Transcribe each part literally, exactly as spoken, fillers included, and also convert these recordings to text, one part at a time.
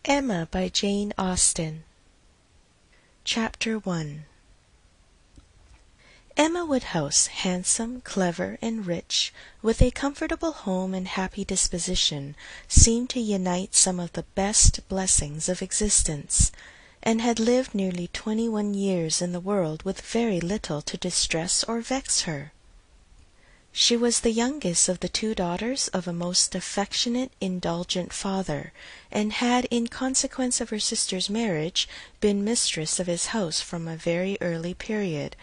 Emma by Jane Austen. Chapter one. Emma Woodhouse, handsome, clever, and rich, with a comfortable home and happy disposition, seemed to unite some of the best blessings of existence, and had lived nearly twenty-one years in the world with very little to distress or vex her. She was the youngest of the two daughters of a most affectionate, indulgent father, and had, in consequence of her sister's marriage, been mistress of his house from a very early period.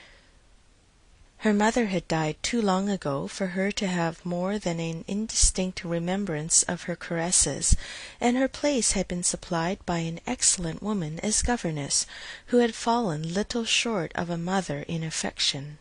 Her mother had died too long ago for her to have more than an indistinct remembrance of her caresses, and her place had been supplied by an excellent woman as governess, who had fallen little short of a mother in affection.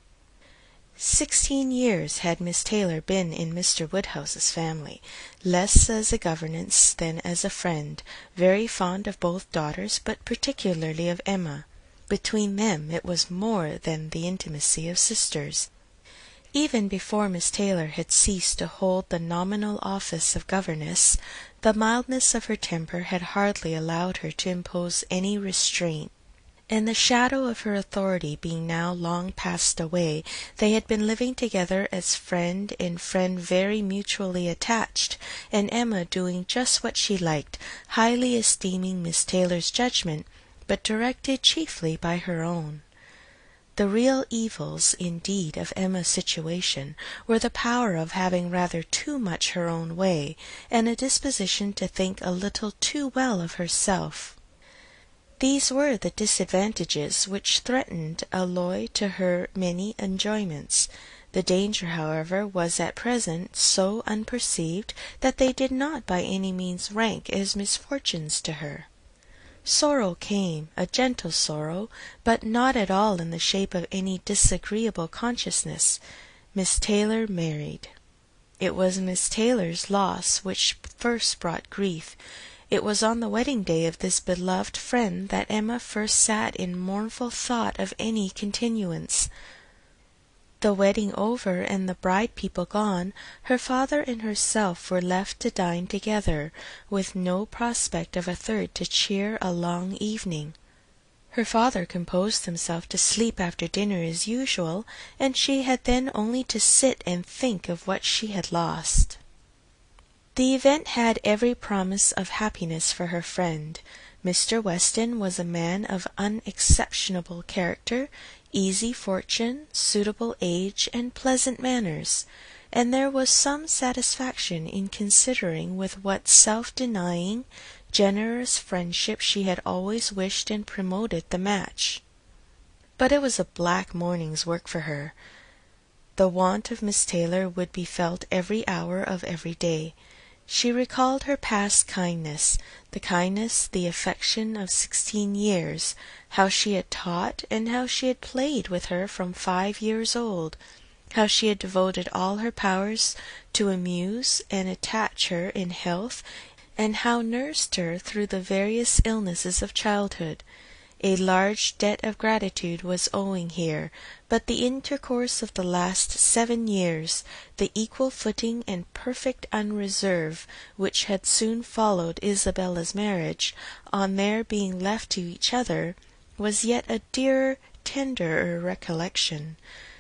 Sixteen years had Miss Taylor been in Mister Woodhouse's family, less as a governess than as a friend, very fond of both daughters, but particularly of Emma. Between them it was more than the intimacy of sisters. Even before Miss Taylor had ceased to hold the nominal office of governess, the mildness of her temper had hardly allowed her to impose any restraint, and the shadow of her authority being now long passed away, they had been living together as friend and friend very mutually attached, and Emma doing just what she liked, highly esteeming Miss Taylor's judgment, but directed chiefly by her own. The real evils, indeed, of Emma's situation were the power of having rather too much her own way, and a disposition to think a little too well of herself. These were the disadvantages which threatened alloy to her many enjoyments. The danger, however, was at present so unperceived that they did not by any means rank as misfortunes to her. Sorrow came, a gentle sorrow, but not at all in the shape of any disagreeable consciousness. Miss Taylor married. It was Miss Taylor's loss which first brought grief. It was on the wedding day of this beloved friend that Emma first sat in mournful thought of any continuance. The wedding over and the bride people gone, her father and herself were left to dine together, with no prospect of a third to cheer a long evening. Her father composed himself to sleep after dinner as usual, and she had then only to sit and think of what she had lost. The event had every promise of happiness for her friend. Mister Weston was a man of unexceptionable character, easy fortune, suitable age, and pleasant manners, and there was some satisfaction in considering with what self-denying, generous friendship she had always wished and promoted the match. But it was a black morning's work for her. The want of Miss Taylor would be felt every hour of every day. She recalled her past kindness, the kindness, the affection of sixteen years, how she had taught and how she had played with her from five years old, how she had devoted all her powers to amuse and attach her in health, and how nursed her through the various illnesses of childhood. A large debt of gratitude was owing here, but the intercourse of the last seven years, the equal footing and perfect unreserve which had soon followed Isabella's marriage, on their being left to each other, was yet a dearer, tenderer recollection.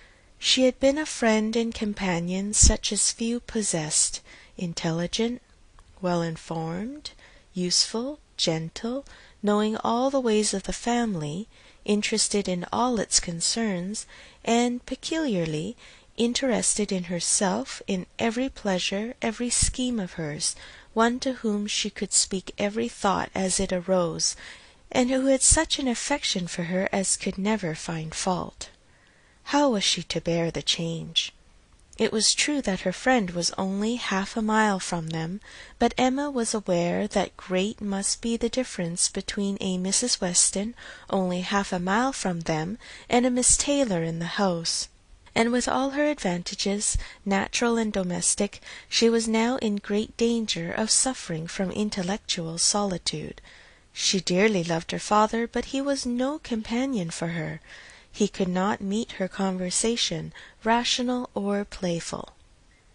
She had been a friend and companion such as few possessed, intelligent, well-informed, useful, gentle, knowing all the ways of the family, interested in all its concerns, and peculiarly interested in herself, in every pleasure, every scheme of hers, one to whom she could speak every thought as it arose, and who had such an affection for her as could never find fault. How was she to bear the change? It was true that her friend was only half a mile from them, but Emma was aware that great must be the difference between a Missus Weston only half a mile from them and a Miss Taylor in the house, and with all her advantages, natural and domestic, she was now in great danger of suffering from intellectual solitude. She dearly loved her father, but he was no companion for her. He could not meet her conversation, rational or playful.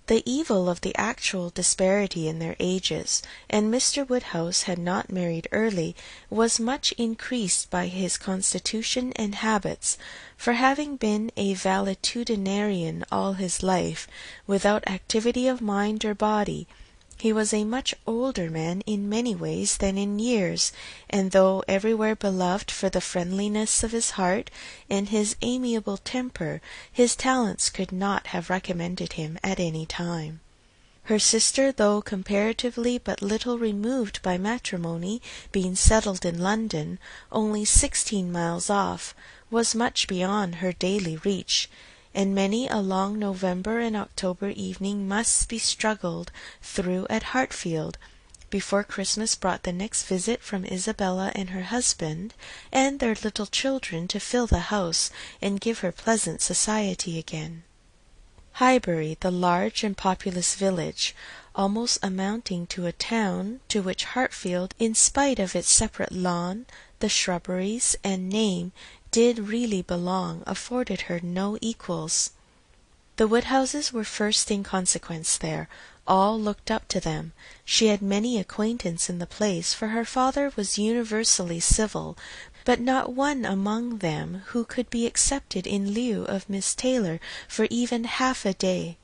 The evil of the actual disparity in their ages, and Mr. Woodhouse had not married early, was much increased by his constitution and habits, for having been a valetudinarian all his life, without activity of mind or body, he was a much older man in many ways than in years, and though everywhere beloved for the friendliness of his heart and his amiable temper, his talents could not have recommended him at any time. Her sister, though comparatively but little removed by matrimony, being settled in London, only sixteen miles off, was much beyond her daily reach, and many a long November and October evening must be struggled through at Hartfield, before Christmas brought the next visit from Isabella and her husband, and their little children to fill the house and give her pleasant society again. Highbury, the large and populous village, almost amounting to a town, to which Hartfield, in spite of its separate lawn, the shrubberies, and name, did really belong, afforded her no equals. The Woodhouses were first in consequence there. All looked up to them. She had many acquaintance in the place, for her father was universally civil, but not one among them who could be accepted in lieu of Miss Taylor for even half a day.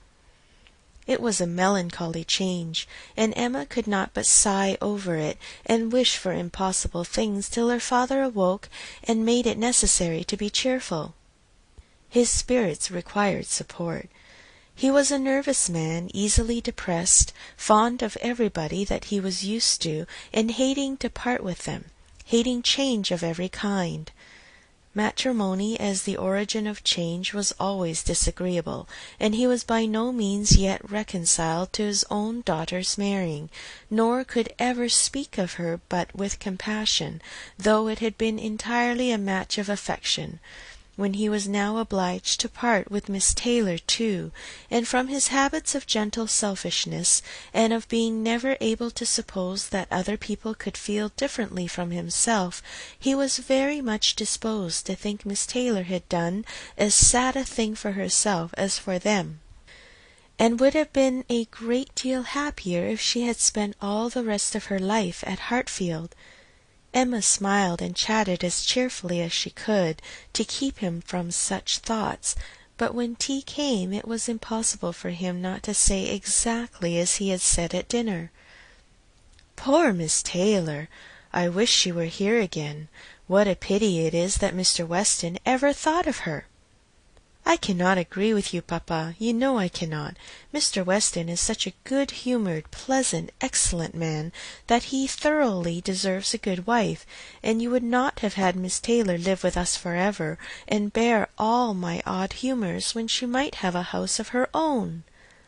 It was a melancholy change, and Emma could not but sigh over it, and wish for impossible things, till her father awoke and made it necessary to be cheerful. His spirits required support. He was a nervous man, easily depressed, fond of everybody that he was used to, and hating to part with them, hating change of every kind. Matrimony as the origin of change was always disagreeable, and he was by no means yet reconciled to his own daughter's marrying, nor could ever speak of her but with compassion, though it had been entirely a match of affection, when he was now obliged to part with Miss Taylor too, and from his habits of gentle selfishness, and of being never able to suppose that other people could feel differently from himself, he was very much disposed to think Miss Taylor had done as sad a thing for herself as for them, and would have been a great deal happier if she had spent all the rest of her life at Hartfield. Emma smiled and chatted as cheerfully as she could, to keep him from such thoughts, but when tea came it was impossible for him not to say exactly as he had said at dinner. "Poor Miss Taylor! I wish she were here again. What a pity it is that Mr. Weston ever thought of her!" "I cannot agree with you, papa. You know I cannot. Mister Weston is such a good-humoured, pleasant, excellent man, that he thoroughly deserves a good wife, and you would not have had Miss Taylor live with us for ever, and bear all my odd humours, when she might have a house of her own."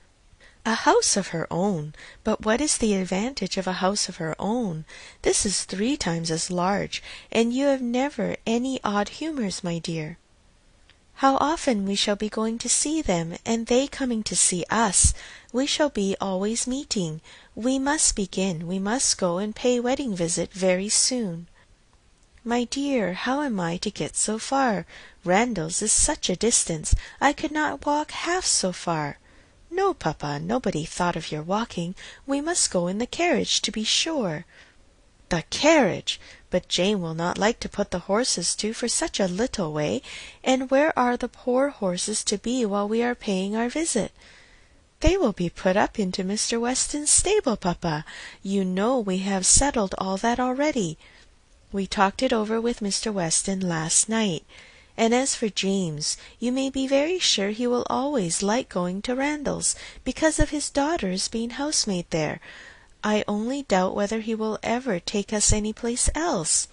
"A house of her own! But what is the advantage of a house of her own? This is three times as large, and you have never any odd humours, my dear." "How often we shall be going to see them, and they coming to see us! We shall be always meeting. We must begin, we must go and pay wedding visit very soon." "My dear, how am I to get so far? Randalls is such a distance. I could not walk half so far." "No, papa, nobody thought of your walking. We must go in the carriage, to be sure." "The carriage! But Jane will not like to put the horses to for such a little way, and where are the poor horses to be while we are paying our visit?" "They will be put up into Mister Weston's stable, papa. You know we have settled all that already. We talked it over with Mister Weston last night. And as for James, you may be very sure he will always like going to Randalls, because of his daughter's being housemaid there. I only doubt whether he will ever take us any place else."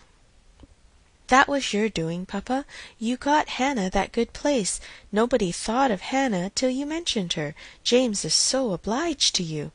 "That was your doing, papa. You got Hannah that good place. Nobody thought of Hannah till you mentioned her. James is so obliged to you."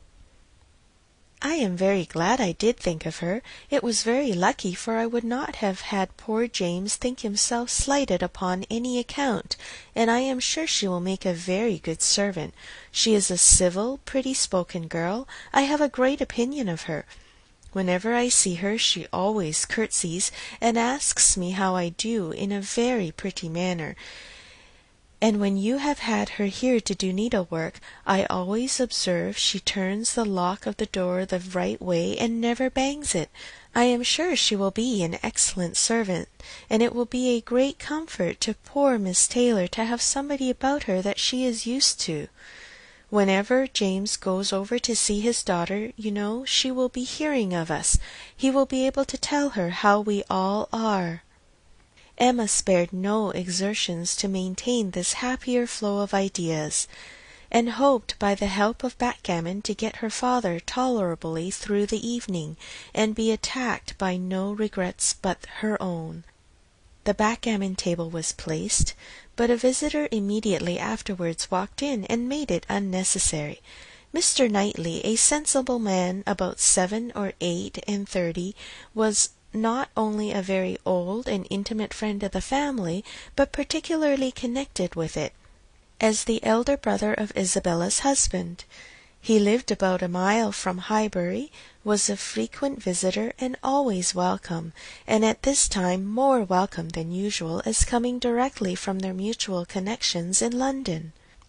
"I am very glad I did think of her. It was very lucky, for I would not have had poor James think himself slighted upon any account, and I am sure she will make a very good servant. She is a civil, pretty-spoken girl. I have a great opinion of her. Whenever I see her she always curtsies, and asks me how I do in a very pretty manner. And when you have had her here to do needlework, I always observe she turns the lock of the door the right way and never bangs it. I am sure she will be an excellent servant, and it will be a great comfort to poor Miss Taylor to have somebody about her that she is used to. Whenever James goes over to see his daughter, you know, she will be hearing of us. He will be able to tell her how we all are." Emma spared no exertions to maintain this happier flow of ideas, and hoped by the help of backgammon to get her father tolerably through the evening, and be attacked by no regrets but her own. The backgammon table was placed, but a visitor immediately afterwards walked in and made it unnecessary. Mister Knightley, a sensible man about seven or eight and thirty, was not only a very old and intimate friend of the family, but particularly connected with it, as the elder brother of Isabella's husband. He lived about a mile from Highbury, was a frequent visitor, and always welcome, and at this time more welcome than usual, as coming directly from their mutual connections in London.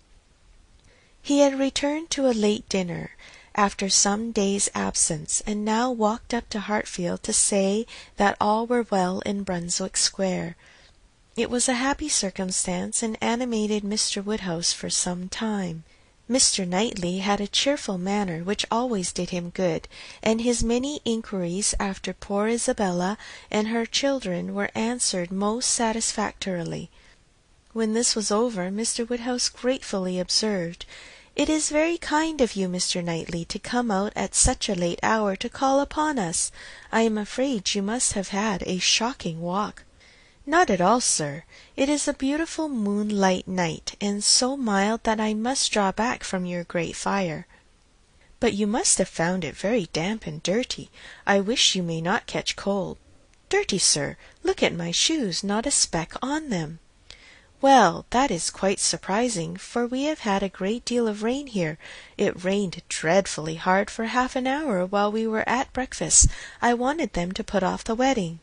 He had returned to a late dinner, after some days' absence, and now walked up to Hartfield to say that all were well in Brunswick Square. It was a happy circumstance, and animated Mister Woodhouse for some time. Mister Knightley had a cheerful manner which always did him good, and his many inquiries after poor Isabella and her children were answered most satisfactorily. When this was over, Mister Woodhouse gratefully observed, "It is very kind of you, Mister Knightley, to come out at such a late hour to call upon us. I am afraid you must have had a shocking walk." "Not at all, sir. It is a beautiful moonlight night, and so mild that I must draw back from your great fire." "But you must have found it very damp and dirty. I wish you may not catch cold." "Dirty, sir! Look at my shoes, not a speck on them." "Well, that is quite surprising, for we have had a great deal of rain here. It rained dreadfully hard for half an hour while we were at breakfast. I wanted them to put off the wedding.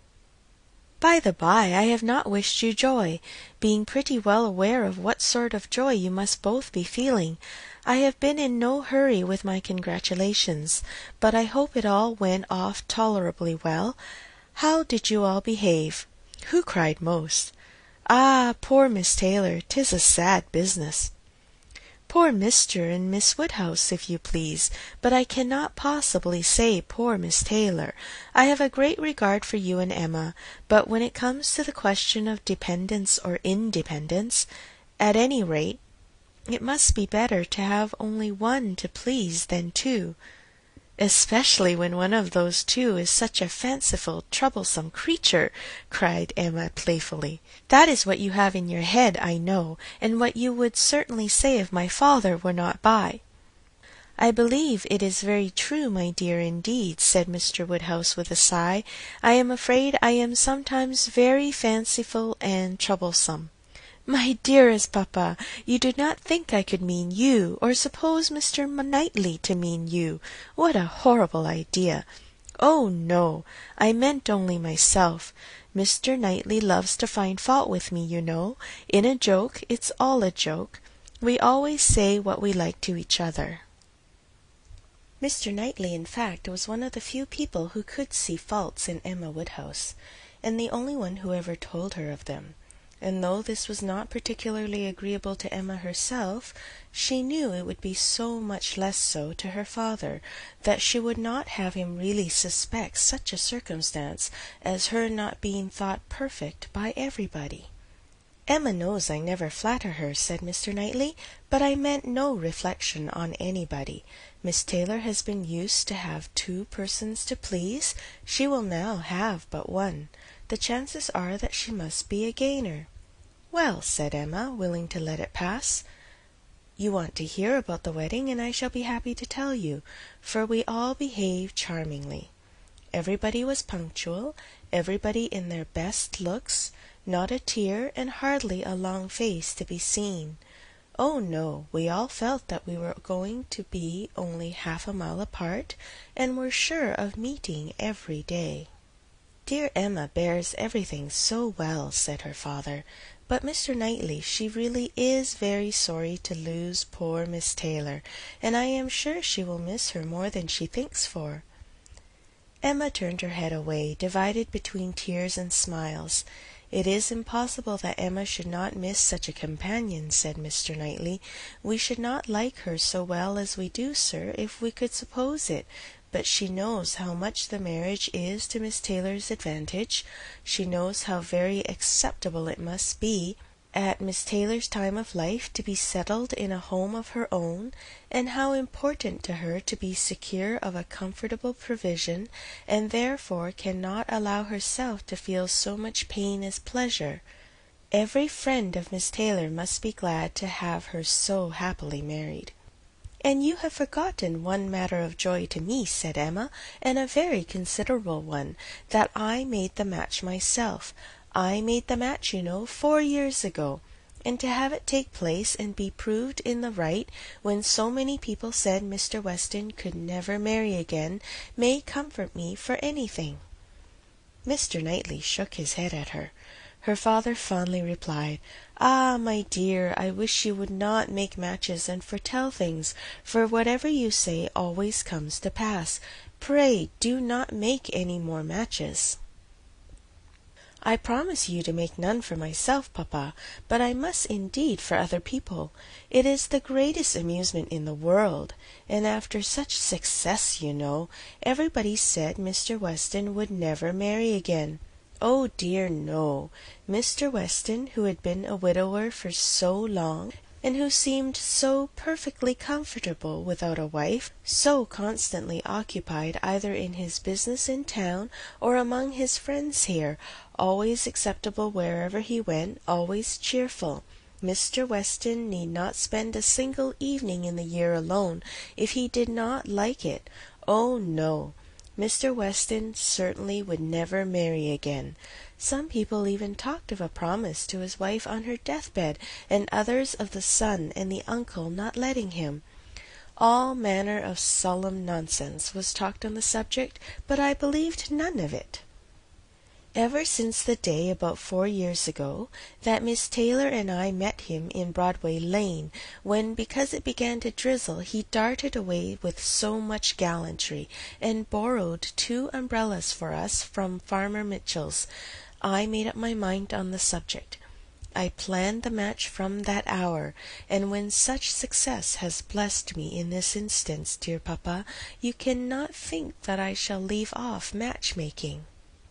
By the by, I have not wished you joy, being pretty well aware of what sort of joy you must both be feeling. I have been in no hurry with my congratulations, but I hope it all went off tolerably well. How did you all behave? Who cried most? Ah, poor Miss Taylor, 'tis a sad business." "Poor Mister and Miss Woodhouse, if you please, but I cannot possibly say poor Miss Taylor. I have a great regard for you and Emma, but when it comes to the question of dependence or independence, at any rate, it must be better to have only one to please than two, especially when one of those two is such a fanciful, troublesome creature," cried Emma playfully. "That is what you have in your head, I know, and what you would certainly say if my father were not by." "I believe it is very true, my dear, indeed," said Mister Woodhouse with a sigh. "I am afraid I am sometimes very fanciful and troublesome." "My dearest papa, you do not think I could mean you, or suppose Mister Knightley to mean you. What a horrible idea!" "Oh, no, I meant only myself. Mister Knightley loves to find fault with me, you know. In a joke, it's all a joke. We always say what we like to each other." Mister Knightley, in fact, was one of the few people who could see faults in Emma Woodhouse, and the only one who ever told her of them. And though this was not particularly agreeable to Emma herself, she knew it would be so much less so to her father, that she would not have him really suspect such a circumstance as her not being thought perfect by everybody. "Emma knows I never flatter her," said Mister Knightley, "but I meant no reflection on anybody. Miss Taylor has been used to have two persons to please. She will now have but one. The chances are that she must be a gainer." "Well," said Emma, willing to let it pass, "you want to hear about the wedding, and I shall be happy to tell you, for we all behaved charmingly. Everybody was punctual, everybody in their best looks, not a tear and hardly a long face to be seen. Oh, no, we all felt that we were going to be only half a mile apart, and were sure of meeting every day." "Dear Emma bears everything so well," said her father. "But, Mr. Knightley, she really is very sorry to lose poor Miss Taylor, and I am sure she will miss her more than she thinks for." Emma turned her head away, divided between tears and smiles. "It is impossible that Emma should not miss such a companion," said Mr. Knightley. "We should not like her so well as we do, sir, if we could suppose it. But she knows how much the marriage is to Miss Taylor's advantage. She knows how very acceptable it must be, at Miss Taylor's time of life, to be settled in a home of her own, and how important to her to be secure of a comfortable provision, and therefore cannot allow herself to feel so much pain as pleasure. Every friend of Miss Taylor must be glad to have her so happily married." "And you have forgotten one matter of joy to me," said Emma, "and a very considerable one, that I made the match myself. I made the match, you know, four years ago, and to have it take place and be proved in the right, when so many people said Mister Weston could never marry again, may comfort me for anything." Mister Knightley shook his head at her. Her father fondly replied, "Ah, my dear, I wish you would not make matches and foretell things, for whatever you say always comes to pass. Pray do not make any more matches." "I promise you to make none for myself, papa, but I must indeed for other people. It is the greatest amusement in the world, and after such success, you know, everybody said Mister Weston would never marry again. Oh dear, no. Mister Weston, who had been a widower for so long, and who seemed so perfectly comfortable without a wife, so constantly occupied either in his business in town or among his friends here, always acceptable wherever he went, always cheerful. Mister Weston need not spend a single evening in the year alone, if he did not like it. Oh no. Mister Weston certainly would never marry again. Some people even talked of a promise to his wife on her deathbed, and others of the son and the uncle not letting him. All manner of solemn nonsense was talked on the subject, but I believed none of it. Ever since the day, about four years ago, that Miss Taylor and I met him in Broadway Lane, when, because it began to drizzle, he darted away with so much gallantry, and borrowed two umbrellas for us from Farmer Mitchell's, I made up my mind on the subject. I planned the match from that hour, and when such success has blessed me in this instance, dear papa, you cannot think that I shall leave off match-making."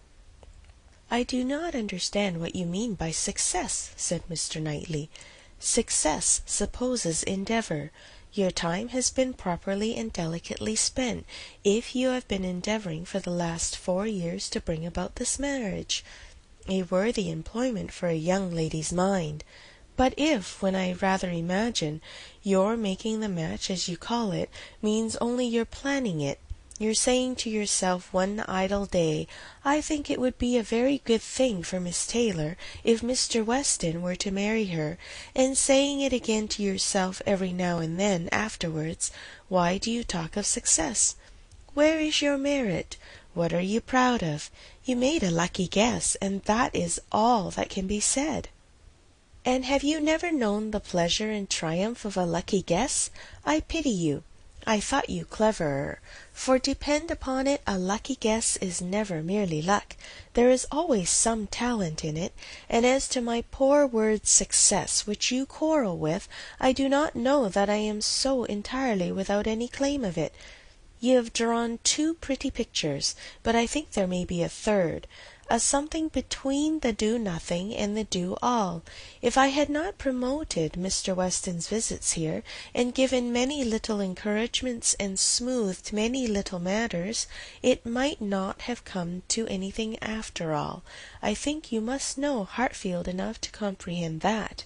"I do not understand what you mean by success," said Mister Knightley. "Success supposes endeavor. Your time has been properly and delicately spent, if you have been endeavoring for the last four years to bring about this marriage. A worthy employment for a young lady's mind. But if, when I rather imagine, your making the match, as you call it, means only your planning it, you're saying to yourself one idle day, 'I think it would be a very good thing for Miss Taylor if Mister Weston were to marry her,' and saying it again to yourself every now and then afterwards, why do you talk of success? Where is your merit? What are you proud of? You made a lucky guess, and that is all that can be said." "And have you never known the pleasure and triumph of a lucky guess? I pity you. I thought you cleverer, for depend upon it a lucky guess is never merely luck. There is always some talent in it, and as to my poor word success, which you quarrel with, I do not know that I am so entirely without any claim of it. You have drawn two pretty pictures, but I think there may be a third, a something between the do-nothing and the do-all. If I had not promoted Mister Weston's visits here, and given many little encouragements and smoothed many little matters, it might not have come to anything after all. I think you must know Hartfield enough to comprehend that.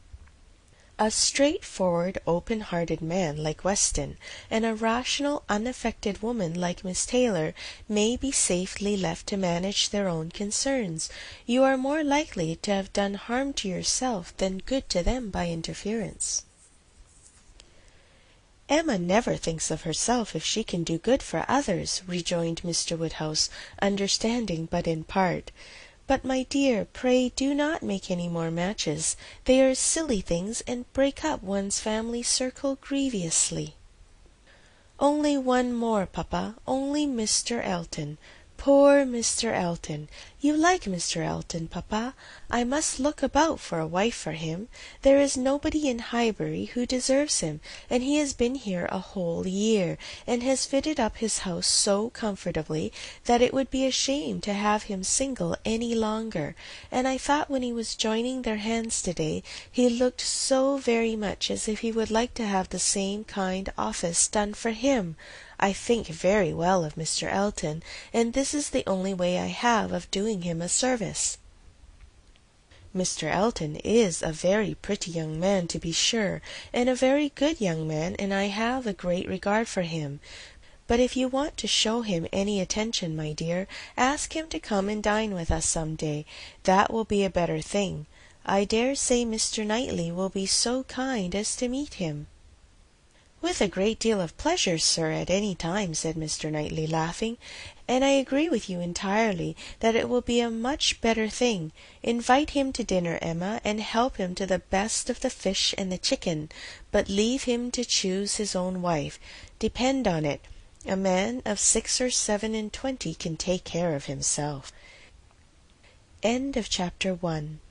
A straightforward, open-hearted man like Weston, and a rational, unaffected woman like Miss Taylor, may be safely left to manage their own concerns. You are more likely to have done harm to yourself than good to them by interference." "Emma never thinks of herself if she can do good for others," rejoined Mister Woodhouse, understanding but in part. "But, my dear, pray do not make any more matches. They are silly things, and break up one's family circle grievously." "Only one more, papa, only Mister Elton. Poor Mister Elton! You like Mister Elton, papa? I must look about for a wife for him. There is nobody in Highbury who deserves him, and he has been here a whole year, and has fitted up his house so comfortably that it would be a shame to have him single any longer. And I thought when he was joining their hands to-day he looked so very much as if he would like to have the same kind office done for him. I think very well of Mister Elton, and this is the only way I have of doing him a service." "Mister Elton is a very pretty young man, to be sure, and a very good young man, and I have a great regard for him. But if you want to show him any attention, my dear, ask him to come and dine with us some day. That will be a better thing. I dare say Mister Knightley will be so kind as to meet him." "With a great deal of pleasure, sir, at any time," said Mister Knightley, laughing, "and I agree with you entirely that it will be a much better thing. Invite him to dinner, Emma, and help him to the best of the fish and the chicken, but leave him to choose his own wife. Depend on it, a man of six or seven and twenty can take care of himself." End of chapter one.